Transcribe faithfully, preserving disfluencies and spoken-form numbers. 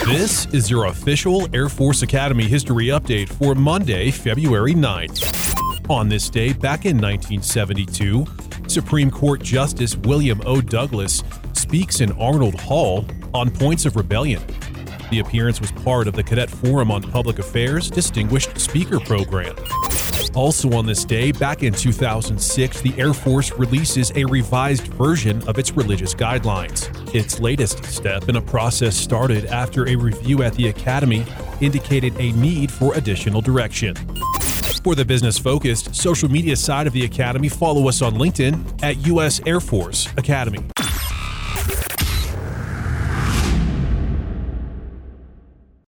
This is your official Air Force Academy history update for Monday, February ninth. On this day, back in nineteen seventy-two, Supreme Court Justice William O. Douglas speaks in Arnold Hall on points of rebellion. The appearance was part of the Cadet Forum on Public Affairs Distinguished Speaker Program. Also on this day, back in two thousand six, the Air Force releases a revised version of its religious guidelines. Its latest step in a process started after a review at the Academy indicated a need for additional direction. For the business-focused social media side of the Academy, follow us on LinkedIn at U S Air Force Academy.